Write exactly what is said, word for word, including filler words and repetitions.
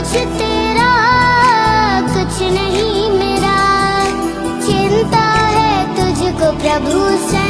कुछ तेरा कुछ नहीं मेरा, चिंता है तुझको प्रभु से।